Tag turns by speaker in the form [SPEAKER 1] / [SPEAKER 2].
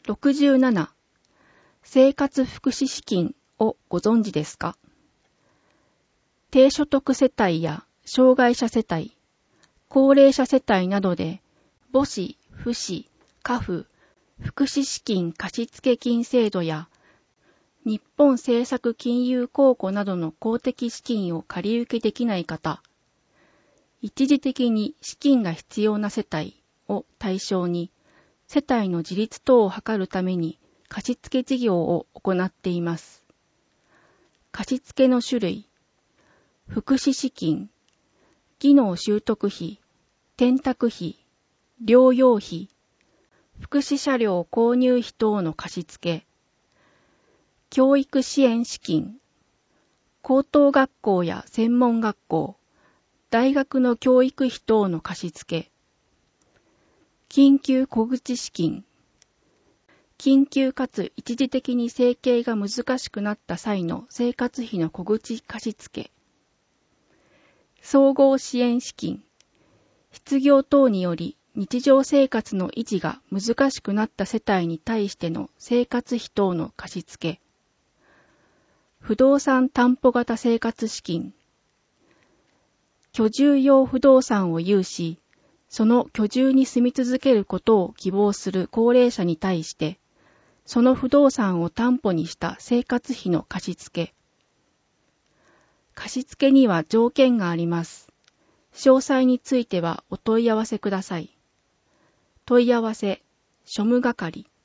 [SPEAKER 1] 67. 生活福祉資金をご存知ですか？低所得世帯や障害者世帯、高齢者世帯などで母子、父子、家父、福祉資金貸付金制度や日本政策金融公庫などの公的資金を借り受けできない方、一時的に資金が必要な世帯を対象に世帯の自立等を図るために貸付事業を行っています。貸付の種類、福祉資金、技能習得費、転宅費、療養費、福祉車両購入費等の貸付、教育支援資金、高等学校や専門学校、大学の教育費等の貸付、緊急小口資金、緊急かつ一時的に生計が難しくなった際の生活費の小口貸付、総合支援資金、失業等により日常生活の維持が難しくなった世帯に対しての生活費等の貸付、不動産担保型生活資金、居住用不動産を有し、その居住に住み続けることを希望する高齢者に対して、その不動産を担保にした生活費の貸付。貸付には条件があります。詳細についてはお問い合わせください。問い合わせ、庶務係。